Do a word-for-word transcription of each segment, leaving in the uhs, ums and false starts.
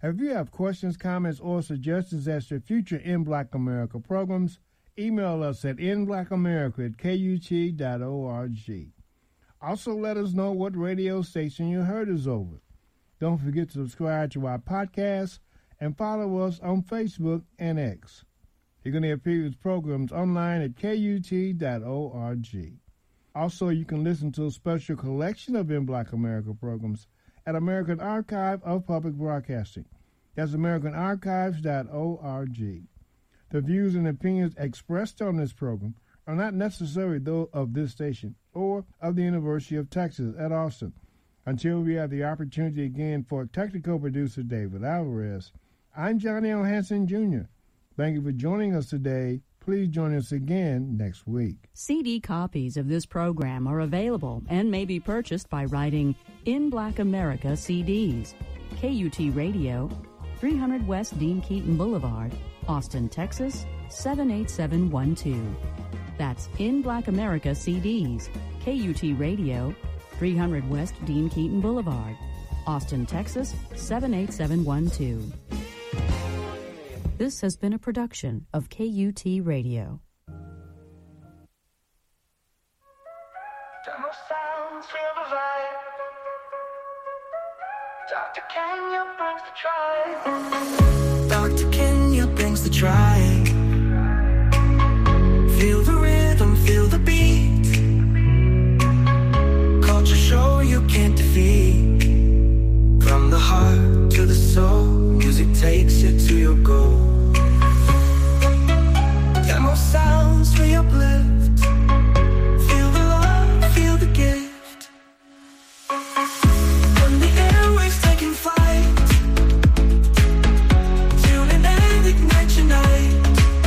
If you have questions, comments, or suggestions as to future In Black America programs, email us at in black america at k u t dot org. Also, let us know what radio station you heard us over. Don't forget to subscribe to our podcast and follow us on Facebook and X. You can hear previous programs online at k u t dot org. Also, you can listen to a special collection of In Black America programs at American Archive of Public Broadcasting. That's american archives dot org. The views and opinions expressed on this program are not necessarily those of this station or of the University of Texas at Austin. Until we have the opportunity again for technical producer David Alvarez, I'm Johnny L. Hanson, Junior Thank you for joining us today. Please join us again next week. C D copies of this program are available and may be purchased by writing In Black America C Ds, K U T Radio, three hundred West Dean Keaton Boulevard, Austin, Texas, seven eight seven one two. That's In Black America C Ds, K U T Radio, three hundred West Dean Keaton Boulevard, Austin, Texas, seven eight seven one two. This has been a production of K U T Radio. Demo sounds, feel the vibe. Doctor Kenya brings the tribe. Doctor Kenya brings the tribe. Feel the rhythm, feel the beat. Culture show you can't defeat. From the heart to the soul, music takes you to your goal. Demo sounds we uplift. Feel the love, feel the gift. When the airwaves taking flight, tune in and ignite your night.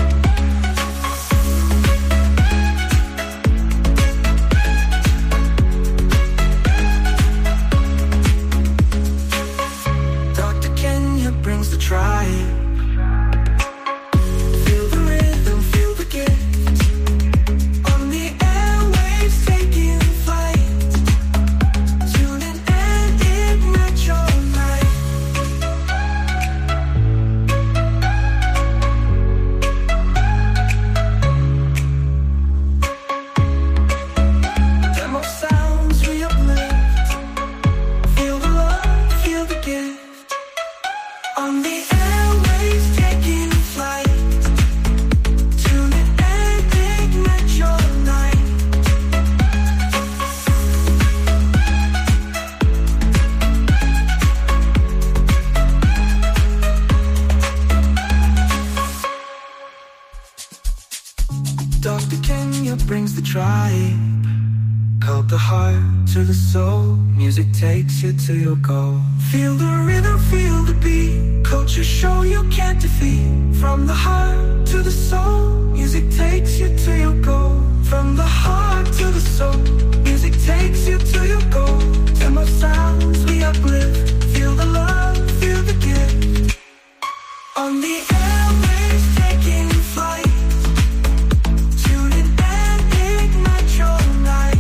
Doctor Kenya brings the tribe. Takes you to your goal. Feel the rhythm, feel the beat. Culture show you can't defeat. From the heart to the soul, music takes you to your goal. From the heart to the soul, music takes you to your goal. Demo sounds we uplift. Feel the love, feel the gift. On the airwaves taking flight. Tune in and ignite your night.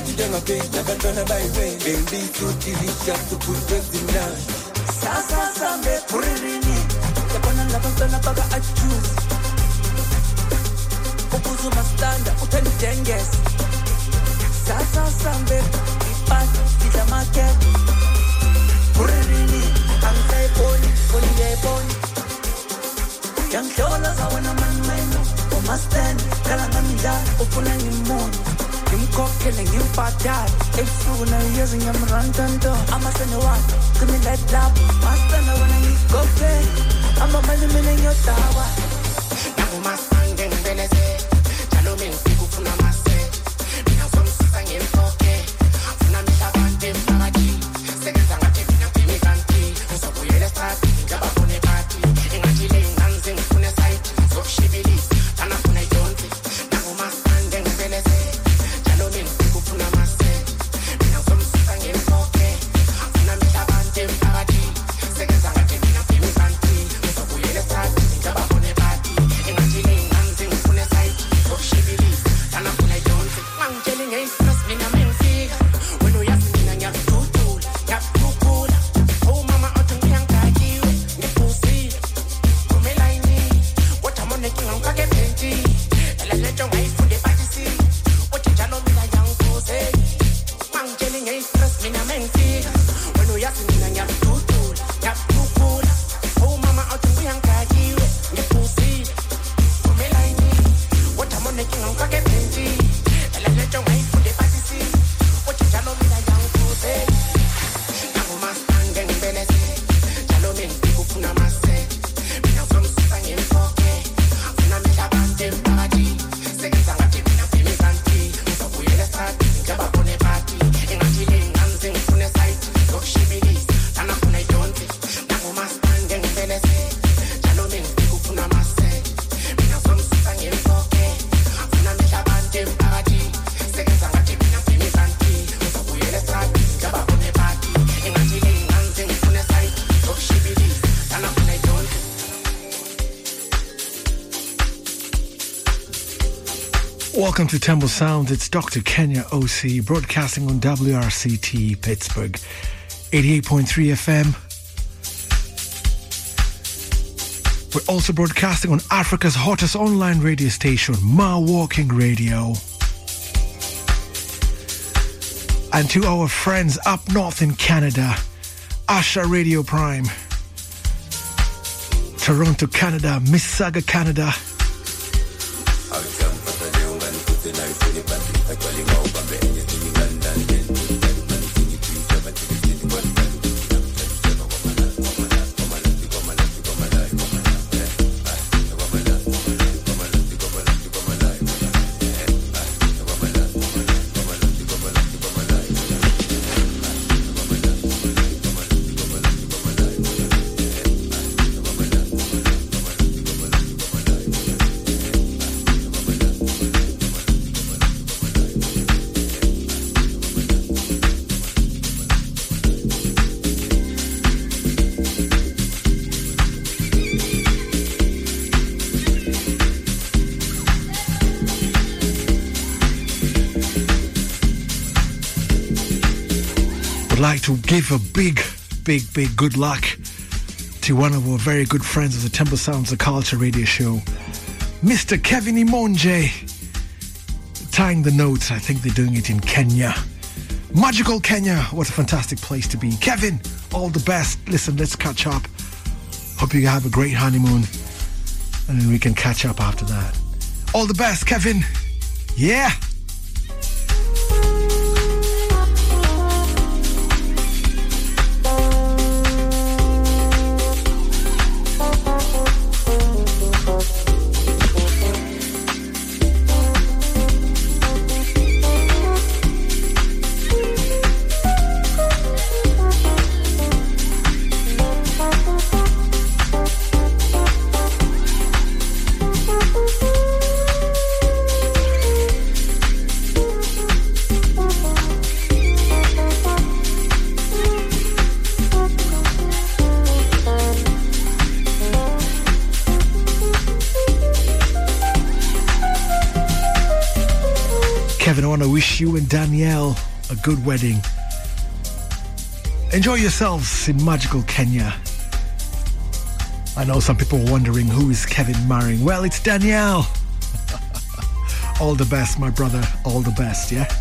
Denga pay, nakatana by way. Baby, so delicious to put breath in now. Sasa sambe puririni. Yapana labantana baga achus. Ukuzu mastanda, utani denges. Sasa sambe, ipat, ita market. Puririni, angay poli, poli de poli. Yang shola sawana man meno. O masten, kalanga mida, upuna ni mono. Him cooking, him fat dad. It's soon I'm using him run tanto. I'm a son of one. Give me that love. Master, no one I go pay. I'm a man in your tower. Now, my son, then Venese. Tell me, people from the masse. Now, some sang in okay. From the Shabbat, Parati. Seconds, I'm a tip, I'm a Miganti. So, we let us start. Jabapone party. In a chile, dancing on the side. So, she believes. And I'm going to don't. Now, my son, then Venese. Welcome to Temple Sounds. It's Doctor Kenya O C broadcasting on W R C T Pittsburgh, eighty-eight point three F M. We're also broadcasting on Africa's hottest online radio station, Ma Walking Radio. And to our friends up north in Canada, Asha Radio Prime. Toronto, Canada, Mississauga, Canada. Like to give a big, big, big good luck to one of our very good friends of the Temple Sounds, the Culture Radio Show, Mister Kevin Imonje, tying the notes. I think they're doing it in Kenya. Magical Kenya. What a fantastic place to be. Kevin, all the best. Listen, let's catch up. Hope you have a great honeymoon, and then we can catch up after that. All the best, Kevin. Yeah. want to wish you and Danielle a good wedding. Enjoy yourselves in magical Kenya. I know some people are wondering who is Kevin marrying. Well, it's Danielle. All the best, my brother. All the best, yeah?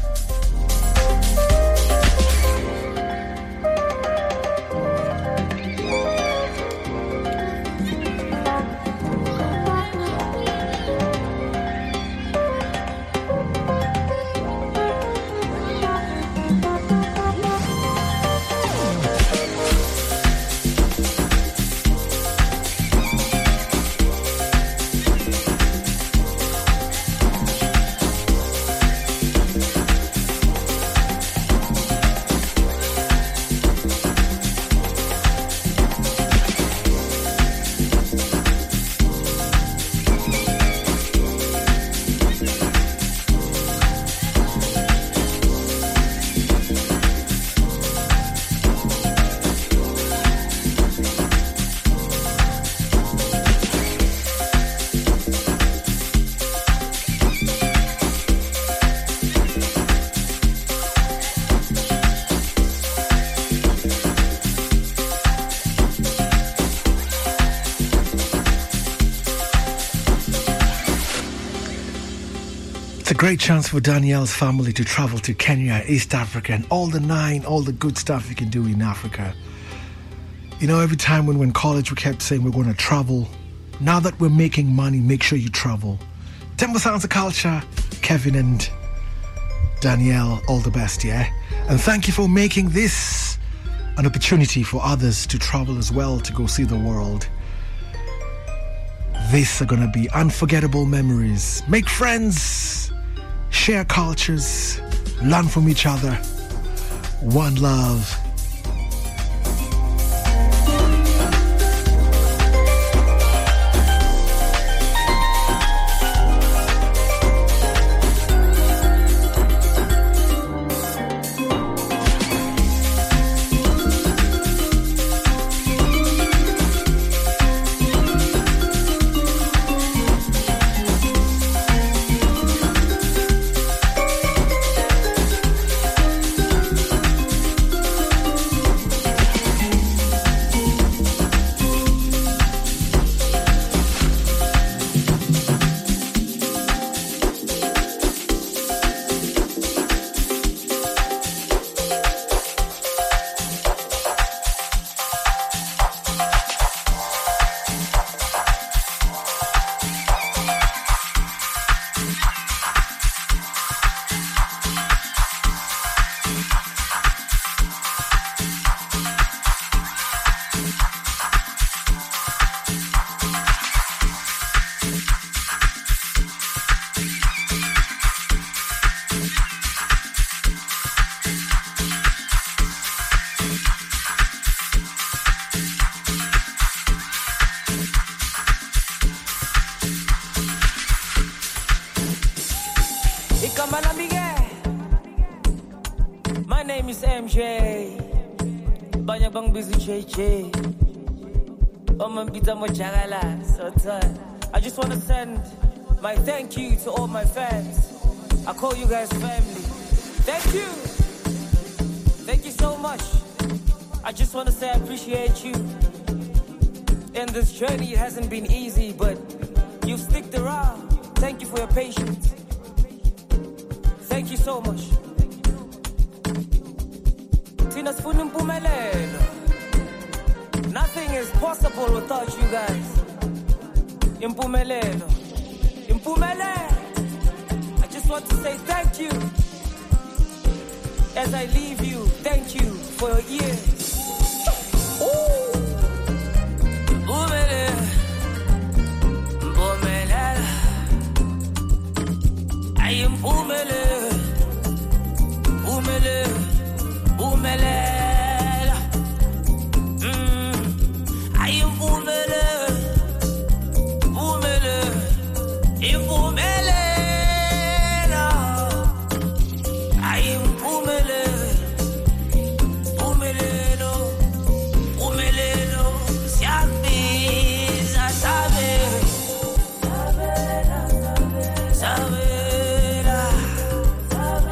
Great chance for Danielle's family to travel to Kenya, East Africa, and all the nine, all the good stuff you can do in Africa. You know, every time when we were in college, we kept saying we're going to travel. Now that we're making money, make sure you travel. Temple Sounds of Culture, Kevin and Danielle, all the best, yeah? And thank you for making this an opportunity for others to travel as well, to go see the world. These are going to be unforgettable memories. Make friends. Share cultures, learn from each other. One love. I just want to send my thank you to all my fans. I call you guys family. Thank you. Thank you so much. I just want to say I appreciate you. In this journey, it hasn't been easy, but you've sticked around. Thank you for your patience. Thank you so much. Tina sifuna impumelelo. Nothing is possible without you guys. Impumelelo. Impumelelo. I just want to say thank you. As I leave you, thank you for your ears. Ooh. Impumelelo. Impumelelo. I am impumelelo. Impumelelo. Impumelelo. Sabe,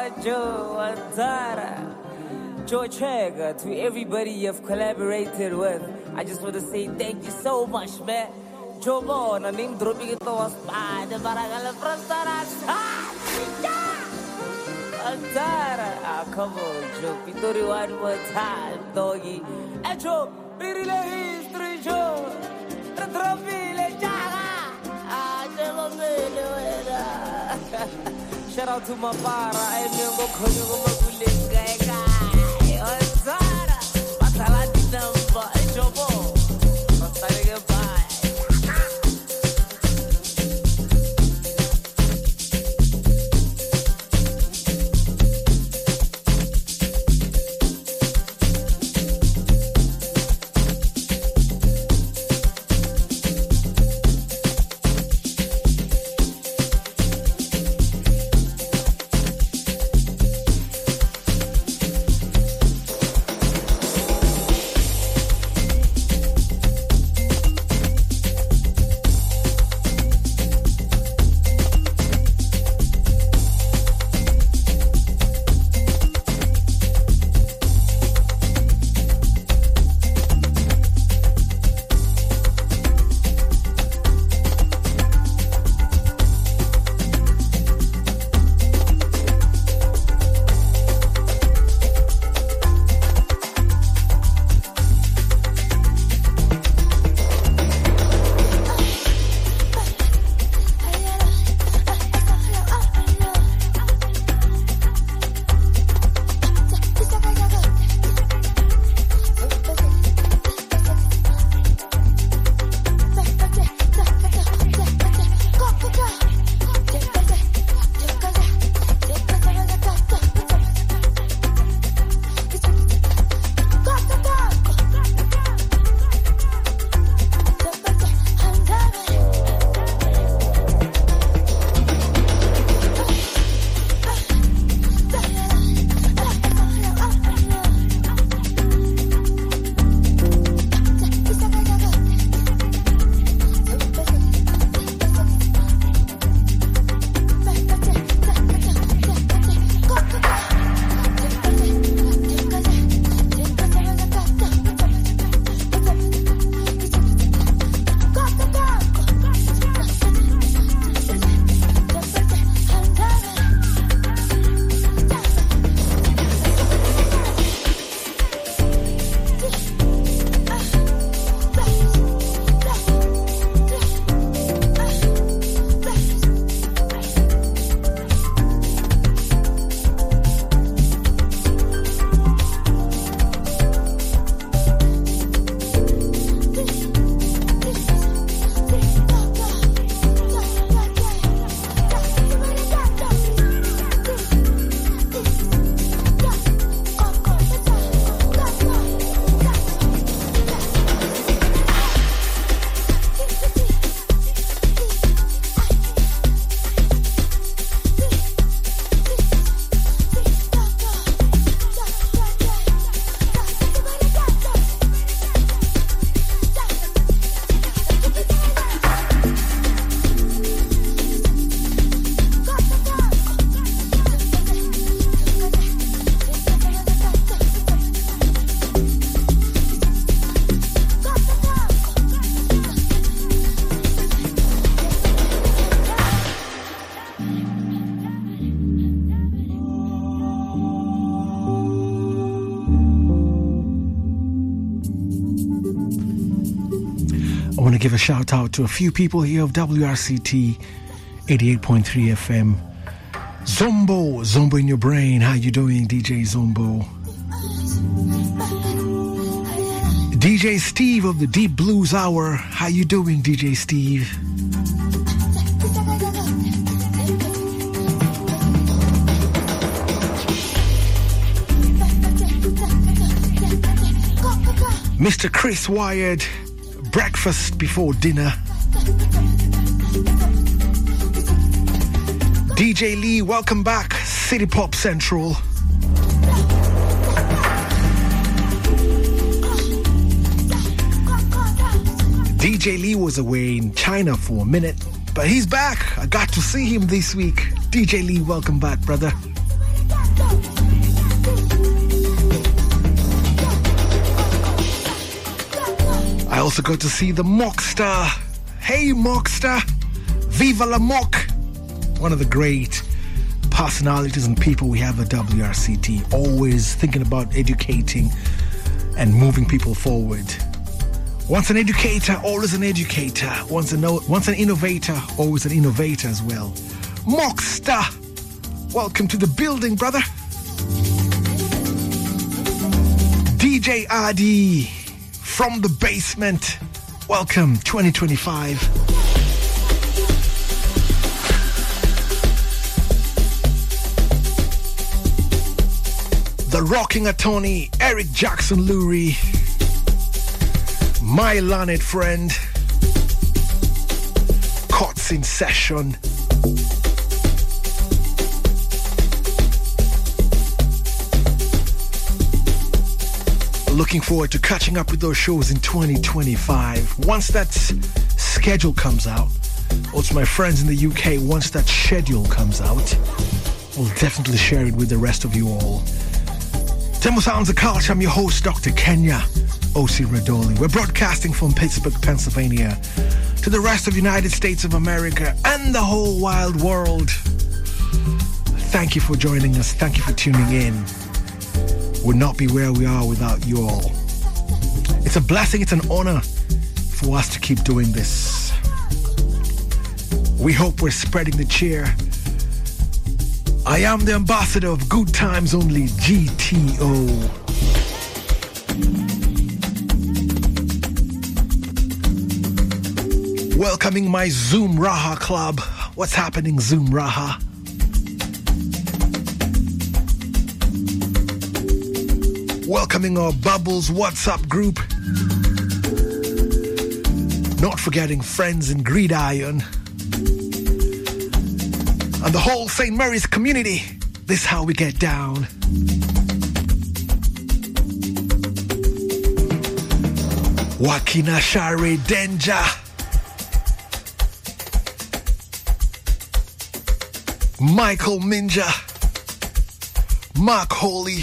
Joe Antara, Joe Trigger, to everybody you've collaborated with. I just want to say thank you so much, man. Joe Bon, I'm name dropping it was bad, but I got a front Antara, ah, come on, Joe, Pitori one more time, doggy. And Joe, Pirila history, Joe, the trophy, le Jaga, ah, Joe, shout out to my para, I'm going to go to the guy, guy, Antara, but I like the number, Joe Bon, I'm starting to buy. I want to give a shout out to a few people here of W R C T eighty-eight point three F M. Zombo, Zombo in your brain. How you doing, D J Zombo? D J Steve of the Deep Blues Hour. How you doing, D J Steve? Mister Chris Wired, breakfast before dinner. D J Lee, welcome back, City Pop Central. D J Lee was away in China for a minute, but he's back. I got to see him this week. D J Lee, welcome back, brother. I also got to see the Mockstar. Hey Mockstar, Viva la Mock, one of the great personalities and people we have at W R C T, always thinking about educating and moving people forward. Once an educator, always an educator. Once, a no, once an innovator, always an innovator as well. Mockstar, welcome to the building, brother. D J R D from the basement, welcome twenty twenty-five. The rocking attorney, Eric Jackson Lurie, my learned friend, Courts in Session. Looking forward to catching up with those shows in twenty twenty-five. Once that schedule comes out, also my friends in the U K, once that schedule comes out, we'll definitely share it with the rest of you all. Temple Sounds of Culture, I'm your host, Doctor Kenya O C Radoli. We're broadcasting from Pittsburgh, Pennsylvania, to the rest of the United States of America and the whole wild world. Thank you for joining us. Thank you for tuning in. Would not be where we are without you all. It's a blessing, it's an honor for us to keep doing this. We hope we're spreading the cheer. I am the ambassador of Good Times Only, G T O. Welcoming my Zoom Raha club. What's happening, Zoom Raha? Welcoming our Bubbles WhatsApp group. Not forgetting friends in Gridiron. And the whole Saint Mary's community. This is how we get down. Wakina Share Denja. Michael Minja. Mark Holy.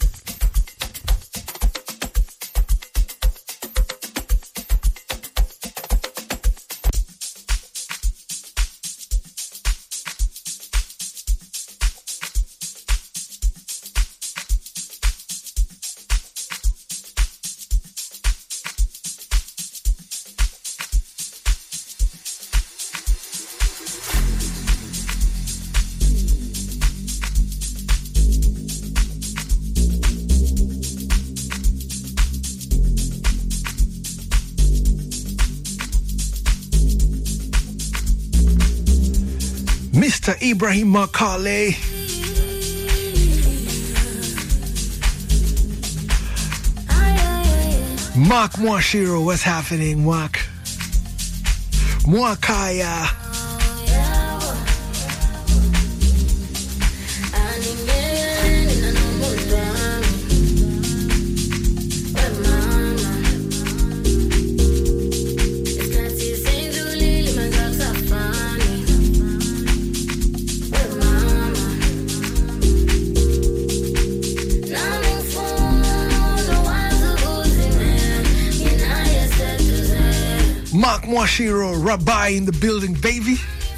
Mister Ibrahim Makale. Mark Mwashiro, what's happening, Mark? Mwakaya. Mark Mwashiro, Rabbi in the building, baby.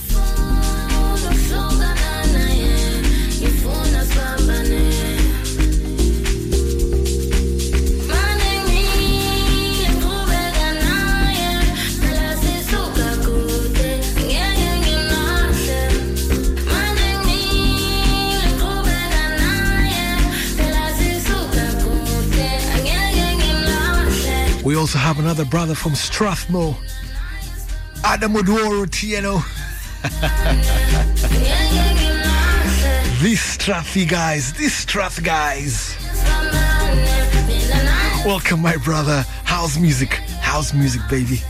We also have another brother from Strathmore, Adam Odworo Tieno. These Strathy guys, these Strath guys. Welcome, my brother. House music, house music, baby.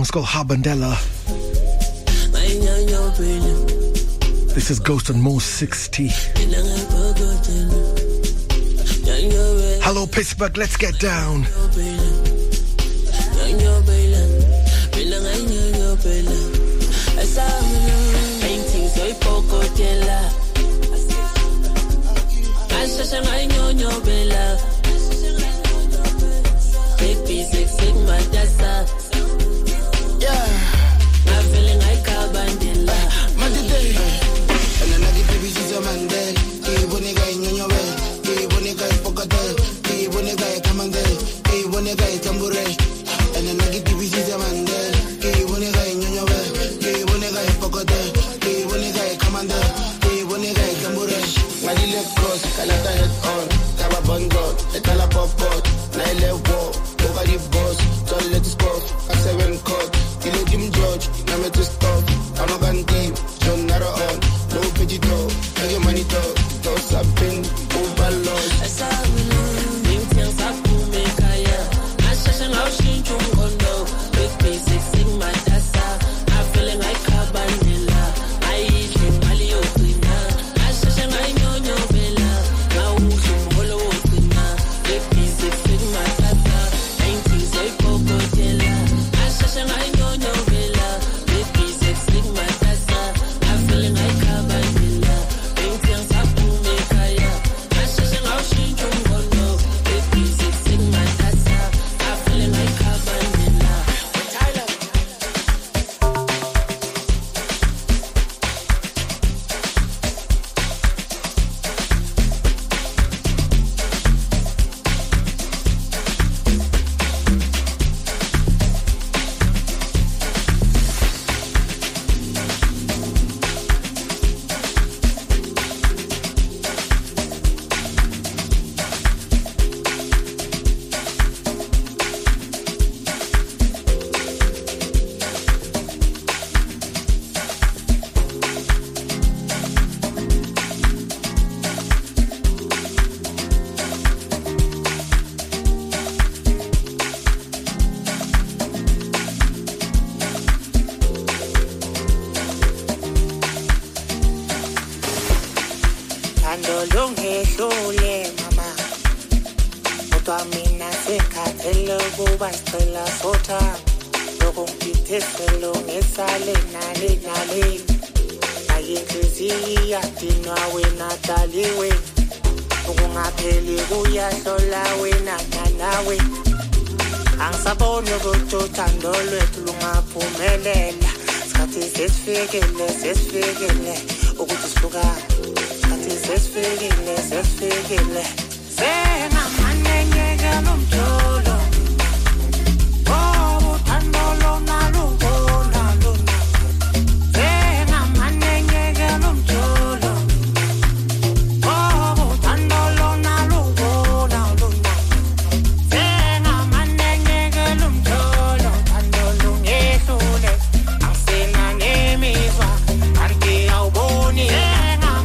song's called Habandella. This is Ghost on Mo sixty. Hello Pittsburgh, let's get down.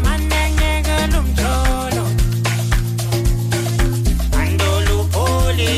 Andolu poli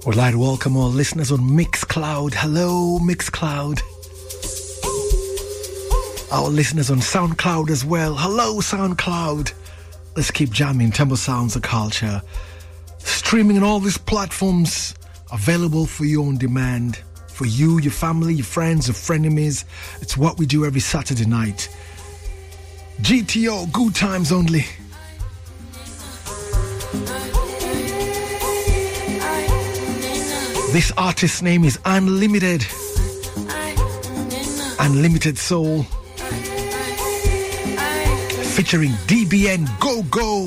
Would like to welcome all listeners on Mixcloud. Hello, Mixcloud. Our listeners on SoundCloud as well. Hello, SoundCloud. Let's keep jamming. Temple Sounds of Culture. Streaming on all these platforms. Available for you on demand. For you, your family, your friends, your frenemies. It's what we do every Saturday night. G T O, good times only. This artist's name is Unlimited. Unlimited Soul. Featuring D B N Go Go.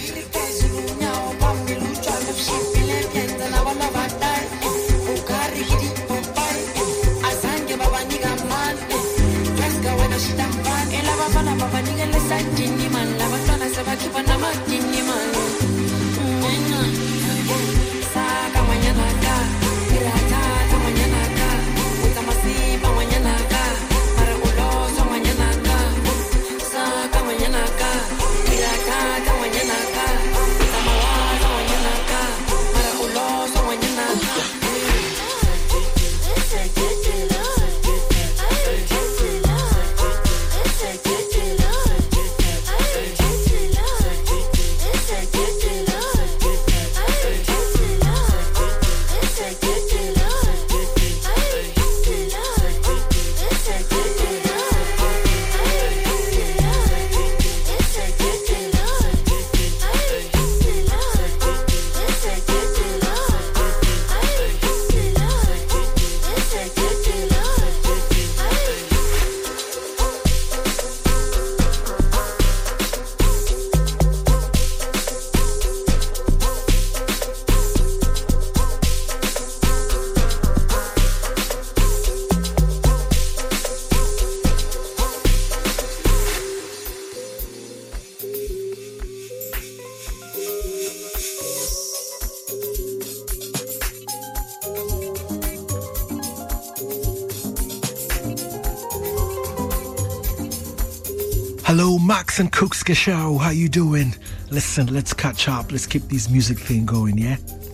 Hello, Max and Cooks Gashao. How you doing? Listen, let's catch up. Let's keep this music thing going, yeah?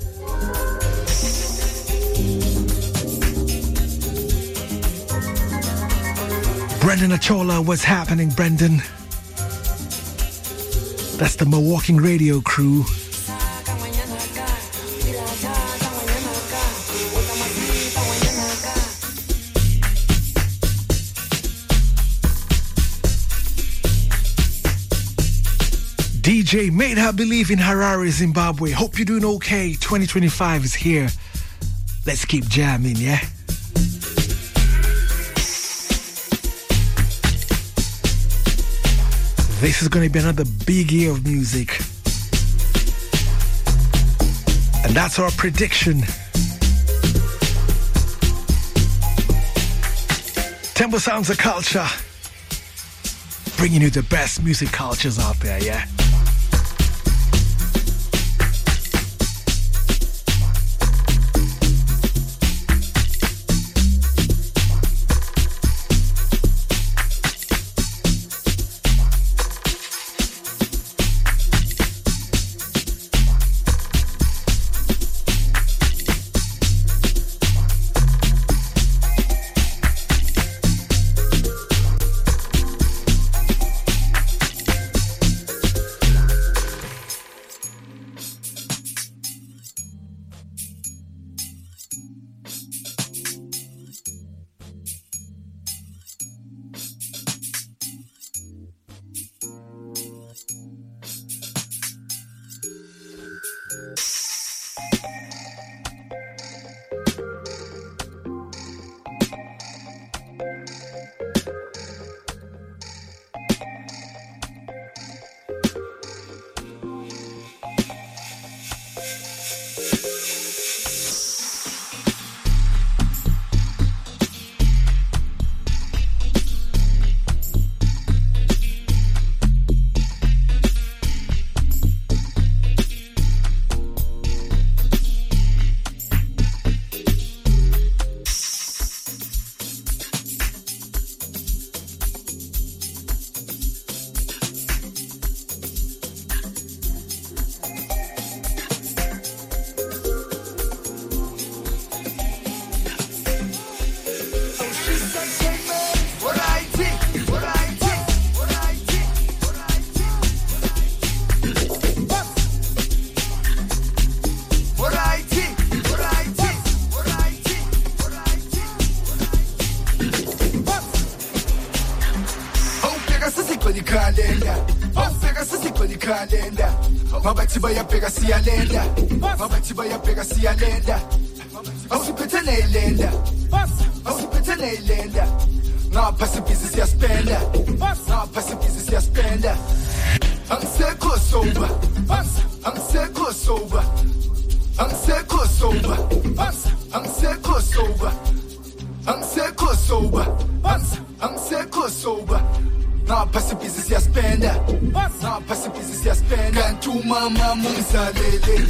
Brendan Achola, what's happening, Brendan? That's the Milwaukee Radio crew. D J made her believe in Harare, Zimbabwe. Hope you're doing okay. twenty twenty-five is here. Let's keep jamming, yeah? This is going to be another big year of music. And that's our prediction. Temple Sounds of Culture. Bringing you the best music cultures out there, yeah? sesibheka ikhalenda awubheka sesibheka ikhalenda mabathi bayabheka siyalenda mabathi bayabheka siyalenda awusiphethe neyilenda awusiphethe neyilenda ngapha sibhizi siyaspenda ngapha sibhizi siyaspenda angisekho soba angisekho soba angisekho soba angisekho soba angisekho soba angisekho soba ngapha sibhizi siyaspenda ngapha sibhizi siyaspenda kanti umama mungizalele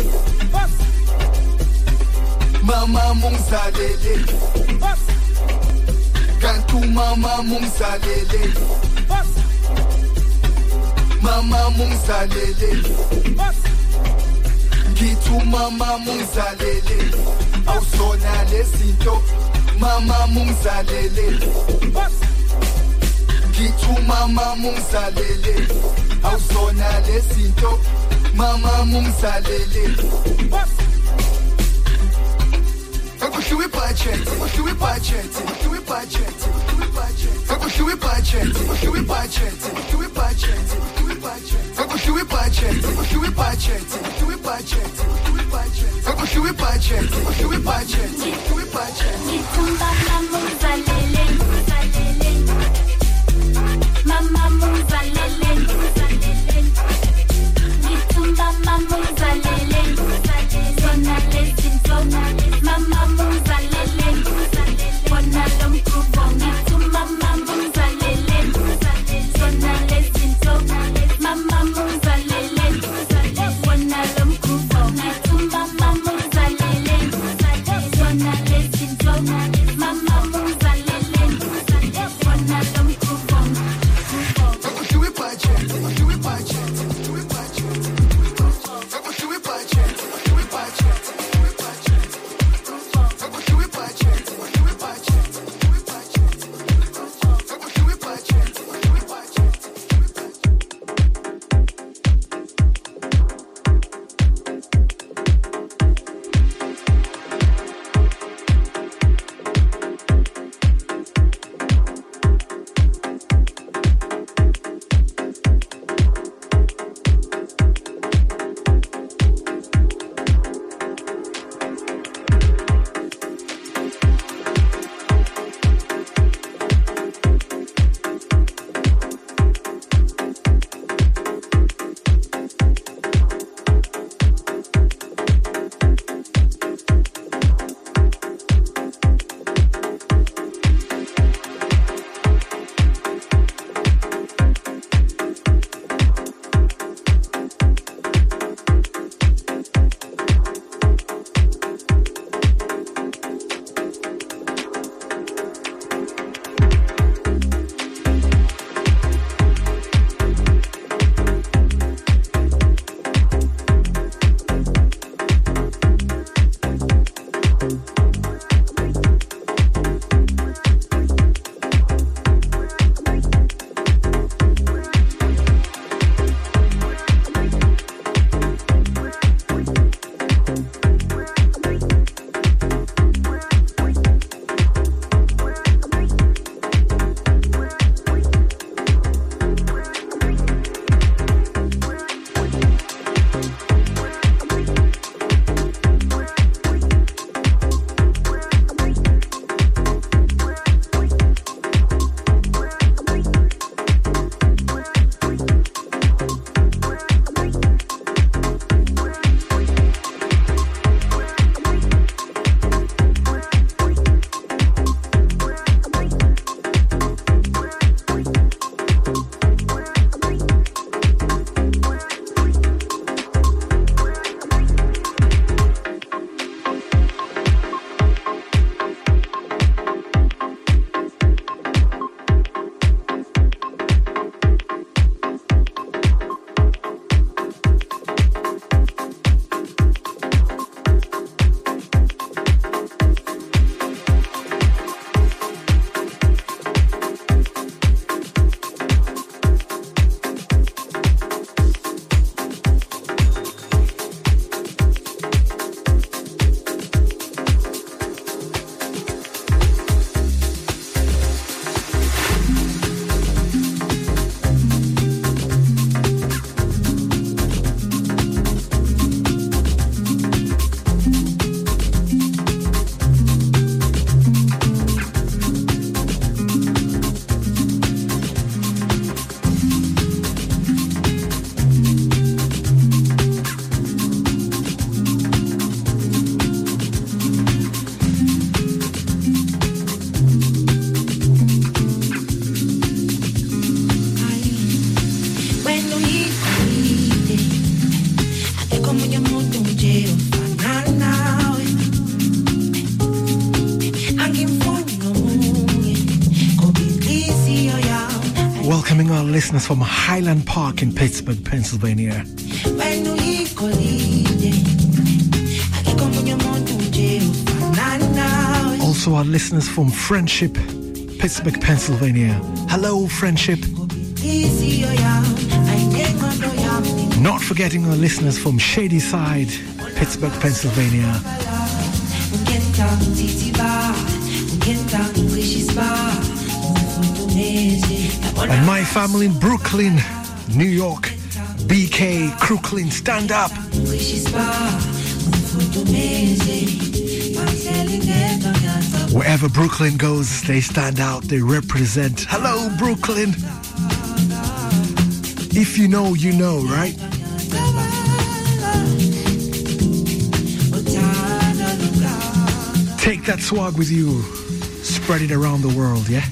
mama mungizalele kanti umama mungizalele mama mungizalele ngithi umama mungizalele awusona lezinto mama mungizalele ngithi umama mungizalele awusona lezinto mama mungizalele akushiwe budget akushiwe budget akushiwe budget akushiwe budget akushiwe budget akushiwe budget akushiwe budget akushiwe budget akushiwe budget akushiwe budget akushiwe budget akushiwe budget Ngitumba mungizalele mama mungizalele Ngitumba mungizalele Zona lezinto mama mungizalele Bona lomkhubo ngitumba mungizalele Zona lezinto mama mungizalele Bona lomkhubo ngitumba mungizalele Zona lezinto mama our listeners from Highland Park in Pittsburgh, Pennsylvania. Also our listeners from Friendship, Pittsburgh, Pennsylvania. Hello, Friendship. Not forgetting our listeners from Shady Side, Pittsburgh, Pennsylvania. And my family in Brooklyn, New York. B K, Crooklyn, stand up. Wherever Brooklyn goes, they stand out, they represent. Hello, Brooklyn. If you know, you know, right? Take that swag with you, spread it around the world, yeah?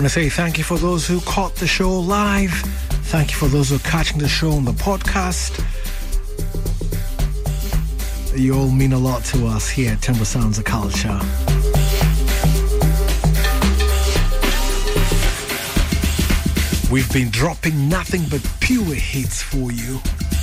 to say thank you for those who caught the show live. Thank you for those who are catching the show on the podcast. You all mean a lot to us here at Timber Sounds of Culture. We've been dropping nothing but pure hits for you.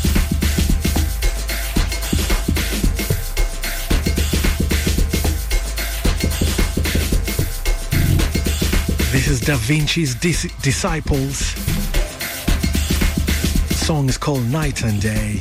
This is Da Vinci's Dis- Disciples. The song is called Night and Day.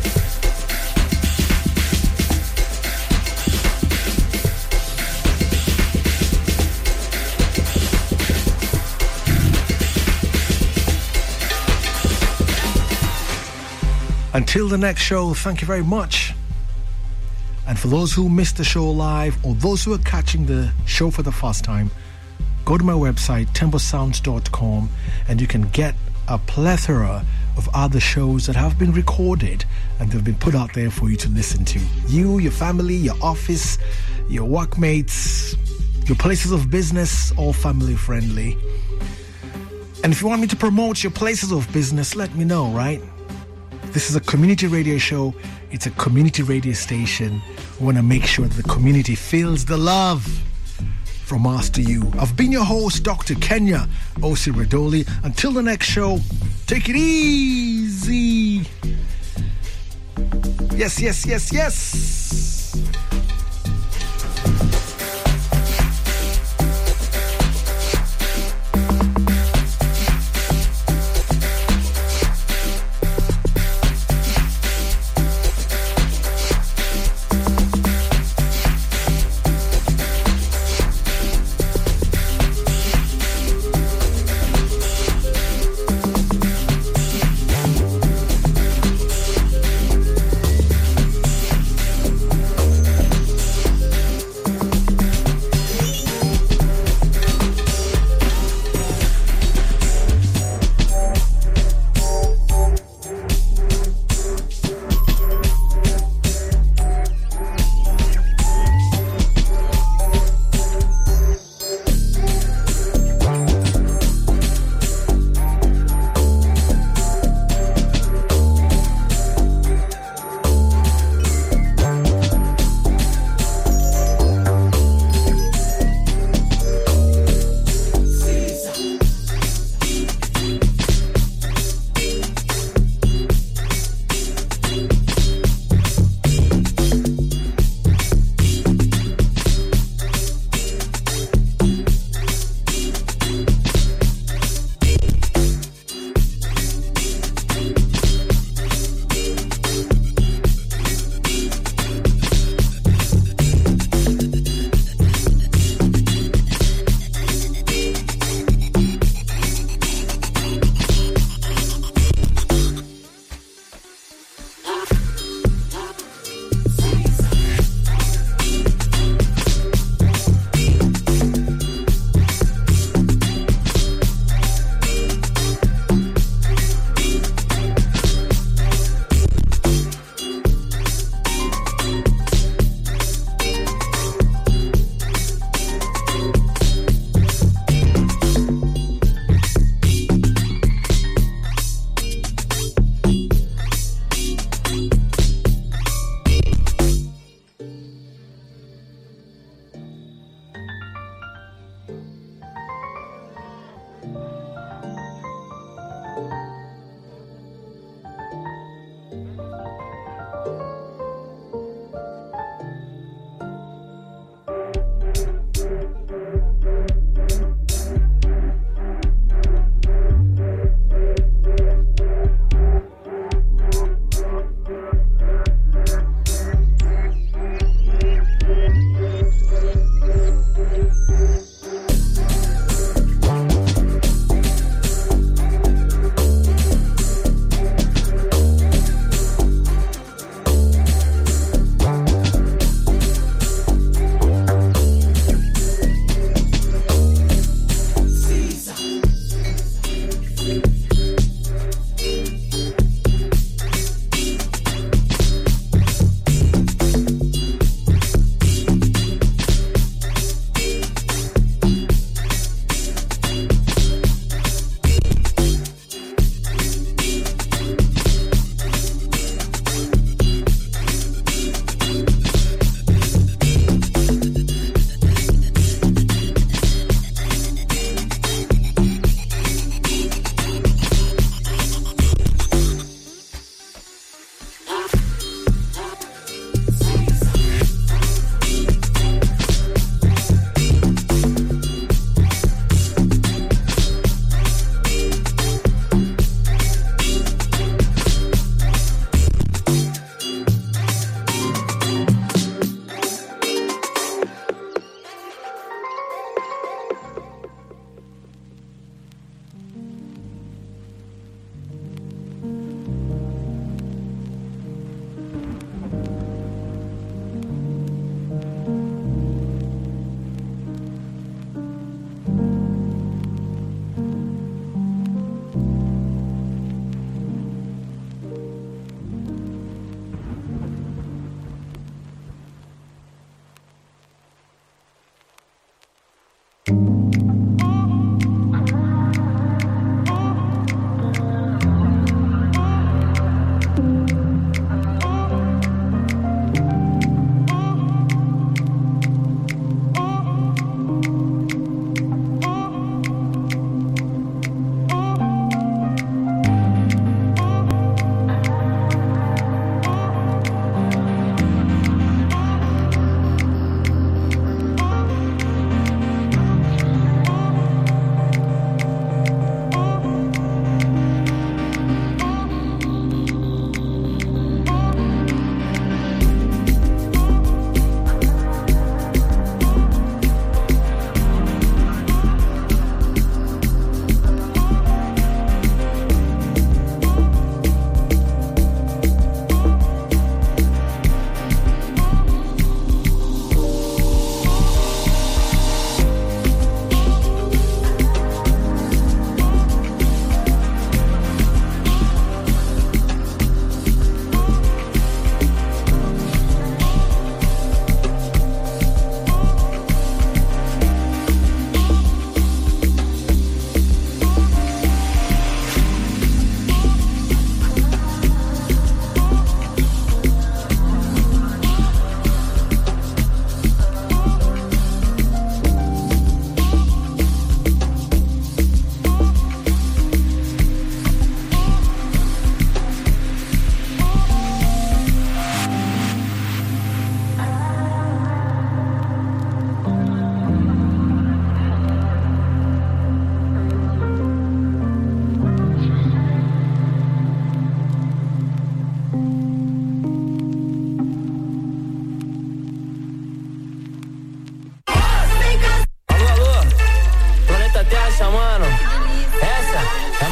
Until the next show, thank you very much. And for those who missed the show live or those who are catching the show for the first time, go to my website, timber sounds dot com, and you can get a plethora of other shows that have been recorded and they've been put out there for you to listen to. You, your family, your office, your workmates, your places of business, all family friendly. And if you want me to promote your places of business, let me know, right? This is a community radio show. It's a community radio station. We want to make sure that the community feels the love from us to you. I've been your host, Doctor Kenya Osi Radoli. Until the next show, take it easy. Yes, yes, yes, yes.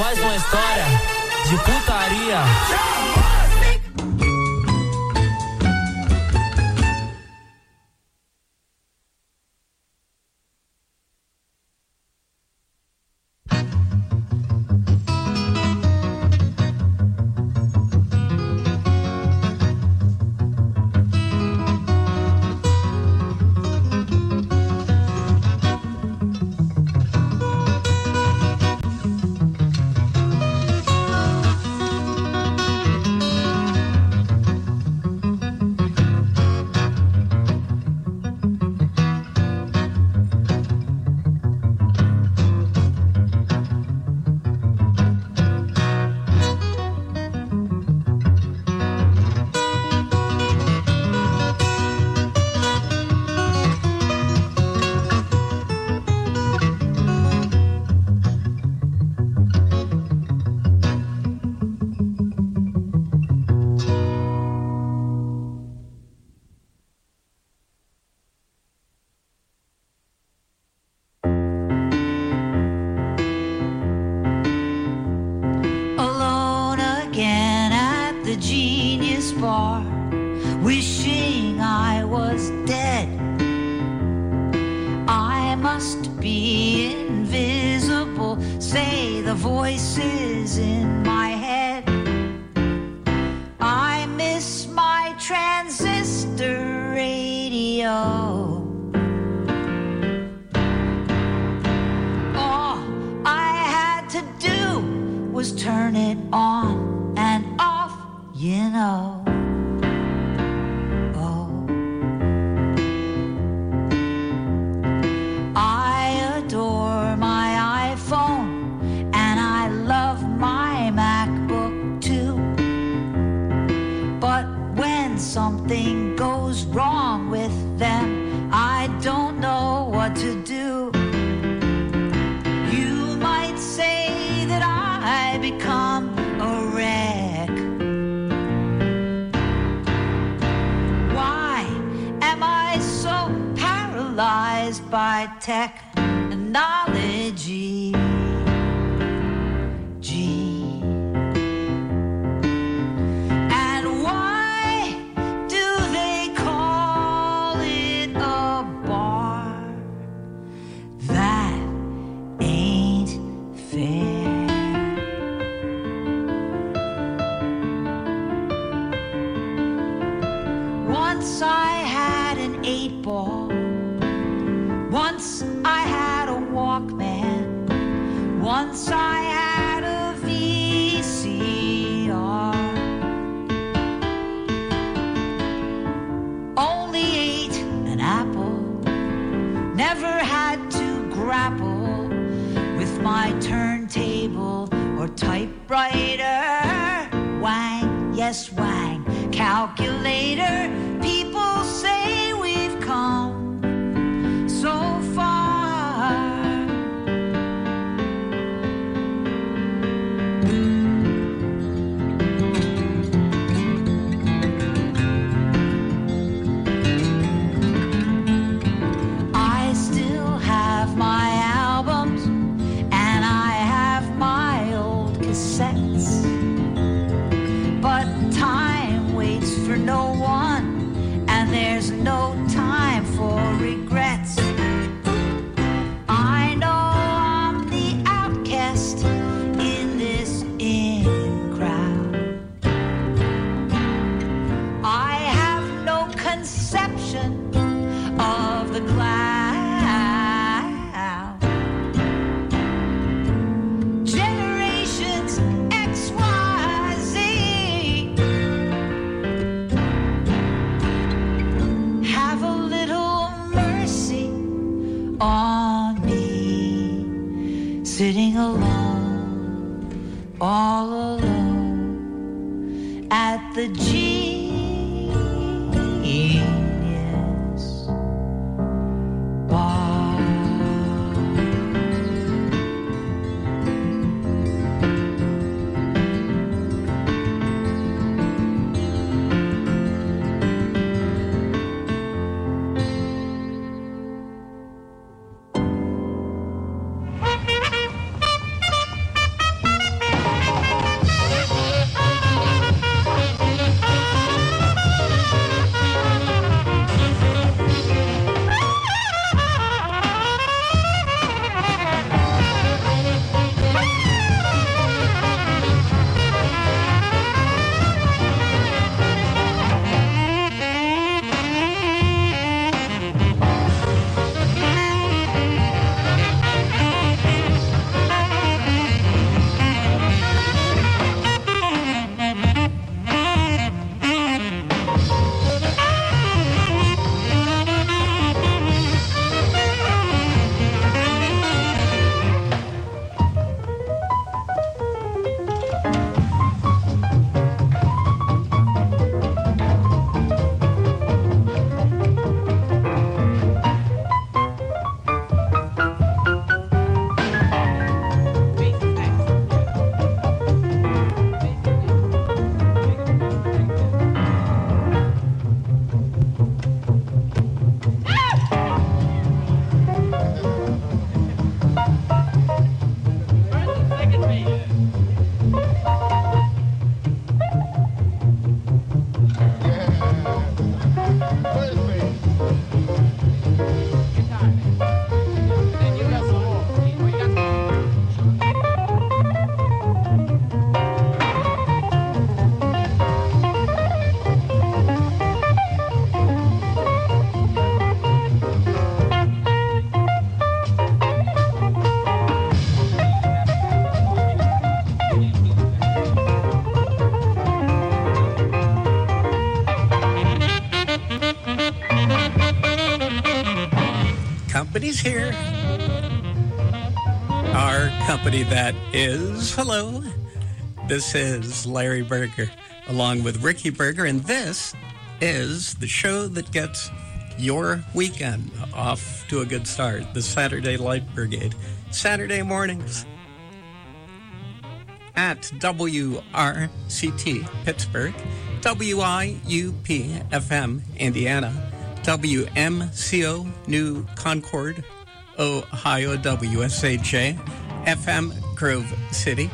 mais uma história de putaria. Sitting alone, all alone at the Genius Bar. company that is. Hello, this is Larry Berger along with Ricky Berger, and this is the show that gets your weekend off to a good start, the Saturday Light Brigade. Saturday mornings at W R C T Pittsburgh, W I U P F M Indiana, W M C O New Concord, Ohio, W S A J F M Grove City,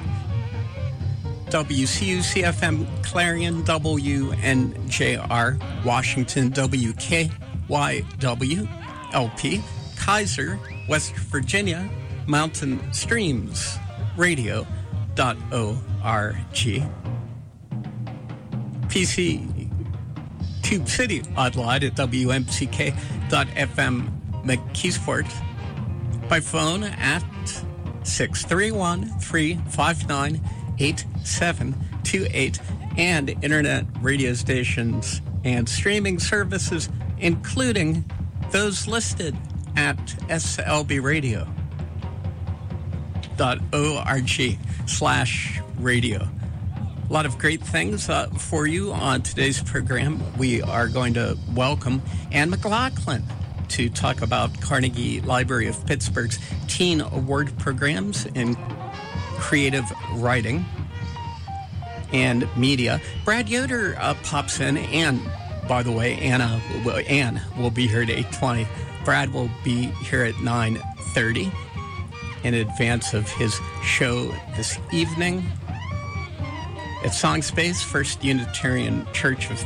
W C U C F M Clarion, W N J R Washington, W K Y W L P Kaiser, West Virginia, Mountain Streams Radio dot org, P C Tube City online at W M C K dot F M McKeesport, by phone at six three one, three five nine, eight seven two eight, and internet radio stations and streaming services, including those listed at S L B radio dot org slash radio. A lot of great things uh, for you on today's program. We are going to welcome Anne McLaughlin to talk about Carnegie Library of Pittsburgh's Teen Award programs in creative writing and media. Brad Yoder uh, pops in, and by the way, Anna, Anne will be here at eight twenty. Brad will be here at nine thirty in advance of his show this evening at Song Space, First Unitarian Church of